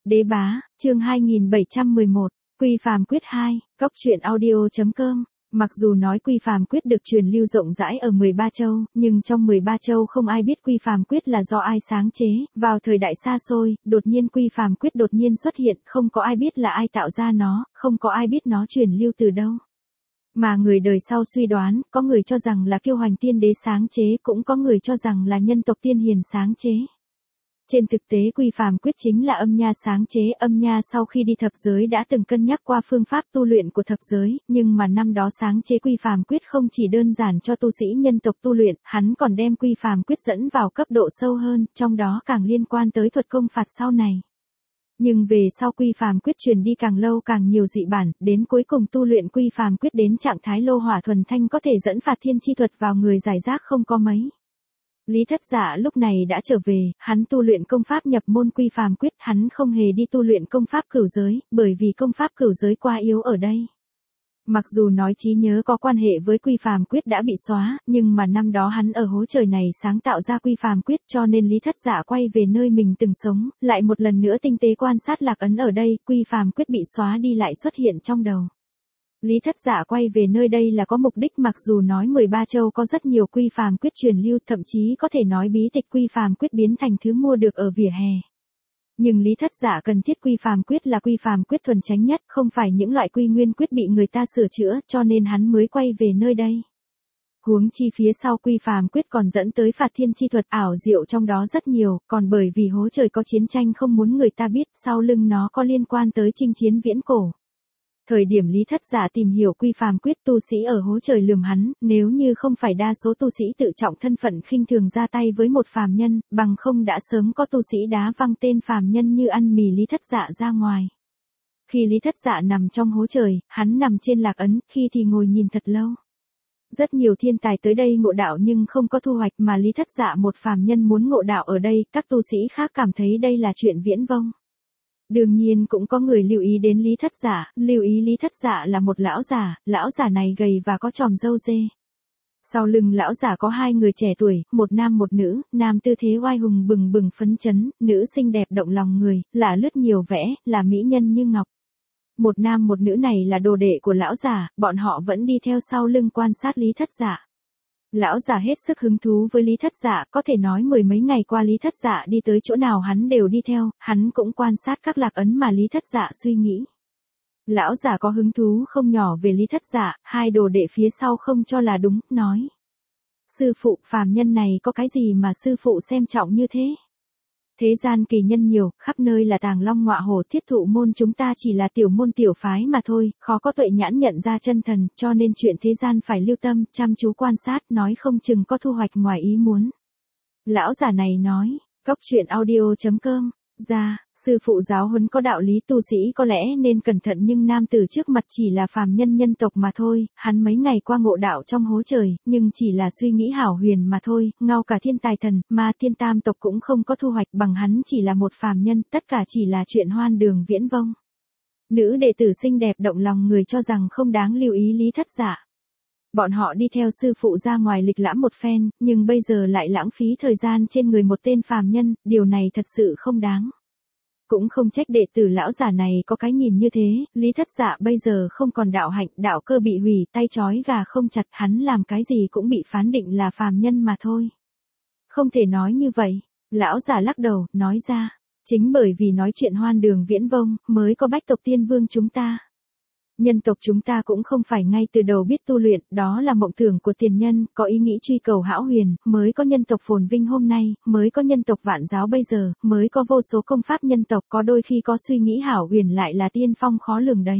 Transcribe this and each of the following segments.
Đế bá, chương 2711, Quy Phàm Quyết 2, Cốc truyện audio.com. Mặc dù nói Quy Phàm Quyết được truyền lưu rộng rãi ở 13 châu, nhưng trong 13 châu không ai biết Quy Phàm Quyết là do ai sáng chế. Vào thời đại xa xôi, đột nhiên Quy Phàm Quyết đột nhiên xuất hiện, không có ai biết là ai tạo ra nó, không có ai biết nó truyền lưu từ đâu. Mà người đời sau suy đoán, có người cho rằng là Kiêu Hoành Tiên Đế sáng chế, cũng có người cho rằng là nhân tộc Tiên Hiền sáng chế. Trên thực tế Quy Phàm Quyết chính là Âm Nha sáng chế. Âm Nha sau khi đi thập giới đã từng cân nhắc qua phương pháp tu luyện của thập giới, nhưng mà năm đó sáng chế Quy Phàm Quyết không chỉ đơn giản cho tu sĩ nhân tộc tu luyện, hắn còn đem Quy Phàm Quyết dẫn vào cấp độ sâu hơn, trong đó càng liên quan tới thuật công phạt sau này. Nhưng về sau Quy Phàm Quyết truyền đi càng lâu càng nhiều dị bản, đến cuối cùng tu luyện Quy Phàm Quyết đến trạng thái lô hỏa thuần thanh có thể dẫn phạt thiên chi thuật vào người giải rác không có mấy. Lý Thất Dạ lúc này đã trở về, hắn tu luyện công pháp nhập môn Quy Phàm Quyết, hắn không hề đi tu luyện công pháp cửu giới, bởi vì công pháp cửu giới quá yếu ở đây. Mặc dù nói trí nhớ có quan hệ với Quy Phàm Quyết đã bị xóa, nhưng mà năm đó hắn ở hố trời này sáng tạo ra Quy Phàm Quyết, cho nên Lý Thất Dạ quay về nơi mình từng sống, lại một lần nữa tinh tế quan sát lạc ấn ở đây, Quy Phàm Quyết bị xóa đi lại xuất hiện trong đầu. Lý Thất Dạ quay về nơi đây là có mục đích, mặc dù nói 13 châu có rất nhiều Quy Phàm Quyết truyền lưu, thậm chí có thể nói bí tịch Quy Phàm Quyết biến thành thứ mua được ở vỉa hè. Nhưng Lý Thất Dạ cần thiết Quy Phàm Quyết là Quy Phàm Quyết thuần chánh nhất, không phải những loại Quy Nguyên Quyết bị người ta sửa chữa, cho nên hắn mới quay về nơi đây. Huống chi phía sau Quy Phàm Quyết còn dẫn tới phạt thiên chi thuật ảo diệu trong đó rất nhiều, còn bởi vì hố trời có chiến tranh không muốn người ta biết, sau lưng nó có liên quan tới chinh chiến viễn cổ. Thời điểm Lý Thất Dạ tìm hiểu Quy Phàm Quyết, tu sĩ ở hố trời lườm hắn, nếu như không phải đa số tu sĩ tự trọng thân phận khinh thường ra tay với một phàm nhân, bằng không đã sớm có tu sĩ đá văng tên phàm nhân như ăn mì Lý Thất Dạ ra ngoài. Khi Lý Thất Dạ nằm trong hố trời, hắn nằm trên lạc ấn, khi thì ngồi nhìn thật lâu. Rất nhiều thiên tài tới đây ngộ đạo nhưng không có thu hoạch, mà Lý Thất Dạ một phàm nhân muốn ngộ đạo ở đây, các tu sĩ khác cảm thấy đây là chuyện viễn vông. Đương nhiên cũng có người lưu ý đến Lý Thất Dạ, lưu ý Lý Thất Dạ là một lão giả này gầy và có chòm râu dê. Sau lưng lão giả có hai người trẻ tuổi, một nam một nữ, nam tư thế oai hùng bừng bừng phấn chấn, nữ xinh đẹp động lòng người, lả lướt nhiều vẽ, là mỹ nhân như ngọc. Một nam một nữ này là đồ đệ của lão giả, bọn họ vẫn đi theo sau lưng quan sát Lý Thất Dạ. Lão già hết sức hứng thú với Lý Thất Dạ, có thể nói mười mấy ngày qua Lý Thất Dạ đi tới chỗ nào hắn đều đi theo, hắn cũng quan sát các lạc ấn mà Lý Thất Dạ suy nghĩ. Lão già có hứng thú không nhỏ về Lý Thất Dạ, hai đồ đệ phía sau không cho là đúng, nói: sư phụ, phàm nhân này có cái gì mà sư phụ xem trọng như thế? Thế gian kỳ nhân nhiều, khắp nơi là tàng long ngọa hổ, thiết thụ môn chúng ta chỉ là tiểu môn tiểu phái mà thôi, khó có tuệ nhãn nhận ra chân thần, cho nên chuyện thế gian phải lưu tâm, chăm chú quan sát, nói không chừng có thu hoạch ngoài ý muốn. Lão già này nói, Cốc truyện audio.com, ra, sư phụ giáo huấn có đạo lý, tu sĩ có lẽ nên cẩn thận, nhưng nam tử trước mặt chỉ là phàm nhân nhân tộc mà thôi, hắn mấy ngày qua ngộ đạo trong hố trời, nhưng chỉ là suy nghĩ hảo huyền mà thôi, ngao cả thiên tài thần, ma thiên tam tộc cũng không có thu hoạch bằng hắn chỉ là một phàm nhân, tất cả chỉ là chuyện hoan đường viễn vông. Nữ đệ tử xinh đẹp động lòng người cho rằng không đáng lưu ý Lý Thất Dạ. Bọn họ đi theo sư phụ ra ngoài lịch lãm một phen, nhưng bây giờ lại lãng phí thời gian trên người một tên phàm nhân, điều này thật sự không đáng. Cũng không trách đệ tử lão giả này có cái nhìn như thế, Lý Thất Dạ bây giờ không còn đạo hạnh, đạo cơ bị hủy, tay trói gà không chặt, hắn làm cái gì cũng bị phán định là phàm nhân mà thôi. Không thể nói như vậy, lão giả lắc đầu, nói ra, chính bởi vì nói chuyện hoan đường viễn vông, mới có bách tộc tiên vương chúng ta. Nhân tộc chúng ta cũng không phải ngay từ đầu biết tu luyện, đó là mộng tưởng của tiền nhân, có ý nghĩ truy cầu hão huyền, mới có nhân tộc phồn vinh hôm nay, mới có nhân tộc vạn giáo bây giờ, mới có vô số công pháp nhân tộc, có đôi khi có suy nghĩ hảo huyền lại là tiên phong khó lường đấy.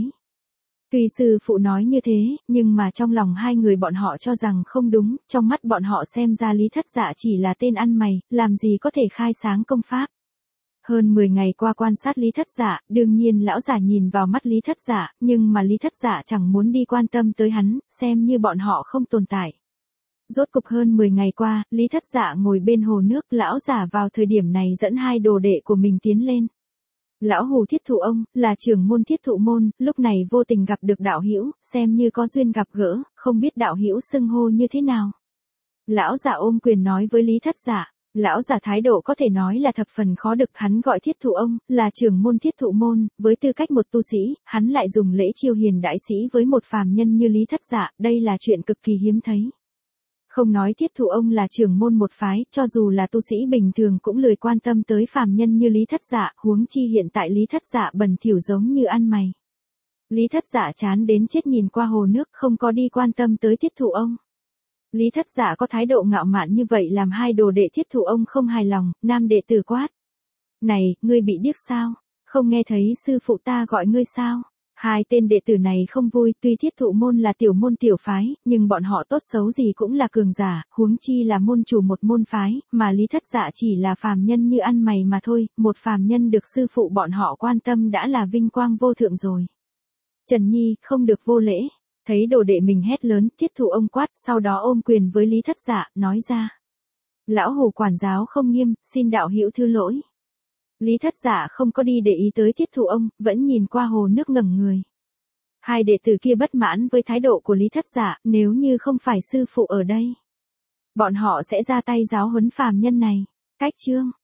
Tuy sư phụ nói như thế, nhưng mà trong lòng hai người bọn họ cho rằng không đúng, trong mắt bọn họ xem ra Lý Thất Dạ chỉ là tên ăn mày, làm gì có thể khai sáng công pháp. Hơn 10 ngày qua quan sát Lý Thất Dạ, đương nhiên lão giả nhìn vào mắt Lý Thất Dạ, nhưng mà Lý Thất Dạ chẳng muốn đi quan tâm tới hắn, xem như bọn họ không tồn tại. Rốt cục hơn 10 ngày qua, Lý Thất Dạ ngồi bên hồ nước, lão giả vào thời điểm này dẫn hai đồ đệ của mình tiến lên. Lão Hù Thiết Thụ ông, là trưởng môn Thiết Thụ môn, lúc này vô tình gặp được đạo hữu, xem như có duyên gặp gỡ, không biết đạo hữu xưng hô như thế nào. Lão giả ôm quyền nói với Lý Thất Dạ. Lão giả thái độ có thể nói là thập phần khó được, hắn gọi Thiết Thụ ông, là trưởng môn Thiết Thụ môn, với tư cách một tu sĩ, hắn lại dùng lễ chiêu hiền đại sĩ với một phàm nhân như Lý Thất Dạ, đây là chuyện cực kỳ hiếm thấy. Không nói Thiết Thụ ông là trưởng môn một phái, cho dù là tu sĩ bình thường cũng lười quan tâm tới phàm nhân như Lý Thất Dạ, huống chi hiện tại Lý Thất Dạ bẩn thỉu giống như ăn mày. Lý Thất Dạ chán đến chết nhìn qua hồ nước, không có đi quan tâm tới Thiết Thụ ông. Lý Thất Dạ có thái độ ngạo mạn như vậy làm hai đồ đệ Thiết Thụ ông không hài lòng, nam đệ tử quát. Này, ngươi bị điếc sao? Không nghe thấy sư phụ ta gọi ngươi sao? Hai tên đệ tử này không vui, tuy Thiết Thụ môn là tiểu môn tiểu phái, nhưng bọn họ tốt xấu gì cũng là cường giả, huống chi là môn chủ một môn phái, mà Lý Thất Dạ chỉ là phàm nhân như ăn mày mà thôi, một phàm nhân được sư phụ bọn họ quan tâm đã là vinh quang vô thượng rồi. Trần Nhi, không được vô lễ. Thấy đồ đệ mình hét lớn, Thiết Thụ ông quát, sau đó ôm quyền với Lý Thất Dạ, nói ra. Lão Hồ quản giáo không nghiêm, xin đạo hữu thứ lỗi. Lý Thất Dạ không có đi để ý tới Thiết Thụ ông, vẫn nhìn qua hồ nước ngẩng người. Hai đệ tử kia bất mãn với thái độ của Lý Thất Dạ, nếu như không phải sư phụ ở đây, bọn họ sẽ ra tay giáo huấn phàm nhân này. Cách chương